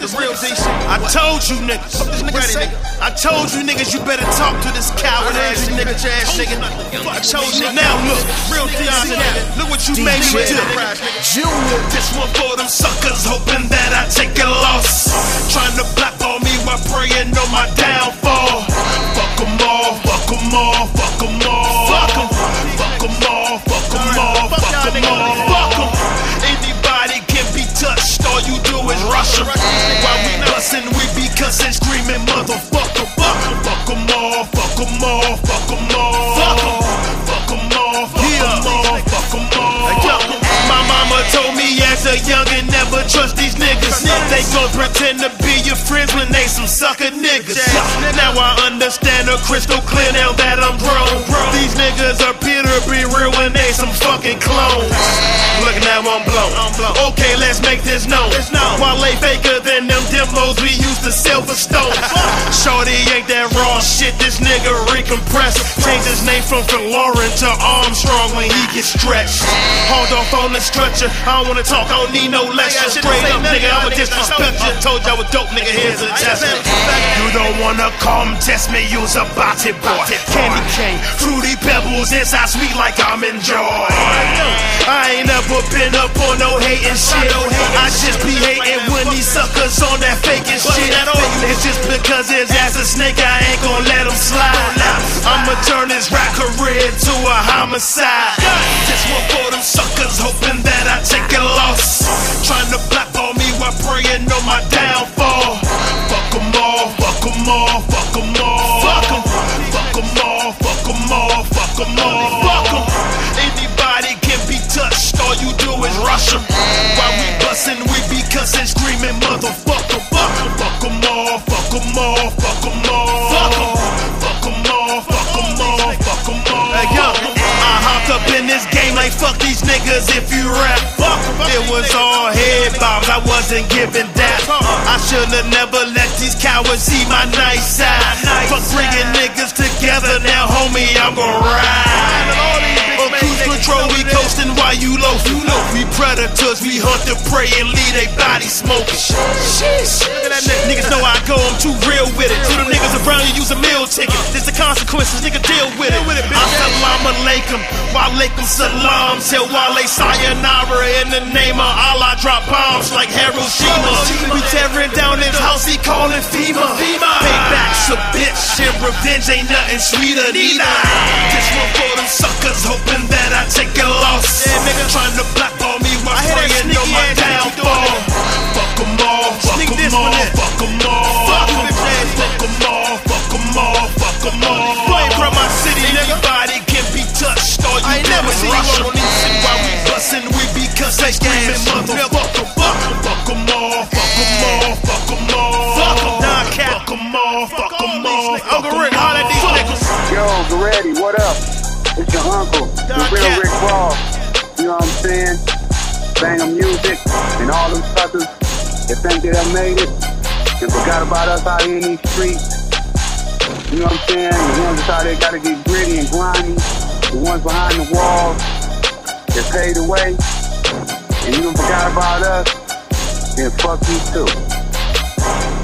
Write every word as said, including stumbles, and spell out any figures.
This real Z shit. I told you niggas. What this nigga say? I told you niggas you better talk to this coward ass nigga. Ass nigga. I told you. Now look, real D C. Look what you made me do. Junior. This one for them suckers, hoping that I take a loss. Trying to blackball me while praying on my downfall. Fuck 'em all, fuck 'em all, fuck 'em all. Fuck 'em, fuck 'em all, fuck 'em all, fuck 'em all, fuck 'em. Anybody can be touched, all you do is rush 'em. While we bustin', we be cussin', screaming motherfucker. Fuck 'em, fuck 'em all, fuck 'em all, fuck 'em all. Fuck 'em, fuck 'em all, fuck 'em all, fuck 'em all. My mama told me as a youngin' never trust these niggas. They gon' pretend to be your friends when they some sucker niggas. Now I understand her crystal clear now that I'm grown. These niggas appear to be real when they some fucking clones. Look now I'm blown. Okay, let's make this known. While they faker than them demos we used to sell for stones. Shorty ain't that raw shit, this nigga recompressed. Changed his name from Lauren to Armstrong when he gets stretched. Hold off on the stretcher, I don't wanna talk, I don't need no lecture. Straight up nigga, I'ma disrespect you. Told y'all a dope nigga, here's a testament. You don't wanna come test me, you's a body boy. Candy cane, fruity pebbles, inside sweet like I'm enjoying. I ain't never been up on no hating shit. I just be hating when these suckers on that faking shit. It's just because his ass a snake, I ain't gon' let him slide. I'ma turn his rap career to a homicide. Just one for them suckers, hoping that I take a loss. Trying to blackball me while praying on my downfall. Fuck 'em all, fuck 'em all, fuck 'em all. Fuck 'em, fuck 'em all, fuck 'em all, fuck 'em all. Fuck 'em. Anybody can be touched, all you do is rush 'em. While we bustin', we be cussin', screaming motherfucker. Fuck 'em, fuck 'em all, fuck 'em all, fuck 'em all. Fuck 'em, fuck 'em all, fuck 'em all, fuck 'em all. Hey yo, I hopped up in this game like fuck these niggas if you rap. Fuck, it was all head bobs, I wasn't giving that. I should've never let these cowards see my nice side. Fuck bringing niggas together, now homie, I'm gon' ride. On cruise control, we coastin' while you low. We predators, we hunt the prey and leave they body smoking. Sheesh. Niggas know I go, I'm too real with it. To them niggas around you use a meal ticket. There's the consequences, nigga, deal with it. Assalamu alaikum, wa alaikum salam. Tell Wale sayonara in the name of Allah. Drop bombs like Hiroshima. We tearing down his house, he callin' FEMA. Payback's a bitch and revenge ain't nothing sweeter neither. This one for them suckers, hoping that I take a loss. Yeah, nigga trying to blackball me while praying on my downfall. Fuck 'em all, fuck 'em all, fuck 'em all. Fuck 'em, fuck 'em all, fuck 'em all, fuck 'em all. Boy from my city, anybody can be touched. All you do is rush 'em. While we bustin', we be cussin', screaming motherfucker. Fuck 'em, fuck 'em all, fuck 'em all, fuck 'em all. Fuck 'em, fuck 'em all, fuck 'em all. Uncle Rick, holla at these niggas. Yo, Garetti, what up? It's your uncle, the real Rick Ross. You know what I'm saying? Banger music and all them suckers that think that I made it and forgot about us out here in these streets. You know what I'm saying? The ones that's out there gotta get gritty and grimy. The ones behind the walls that paid the way. And you done forgot about us, then fuck you too.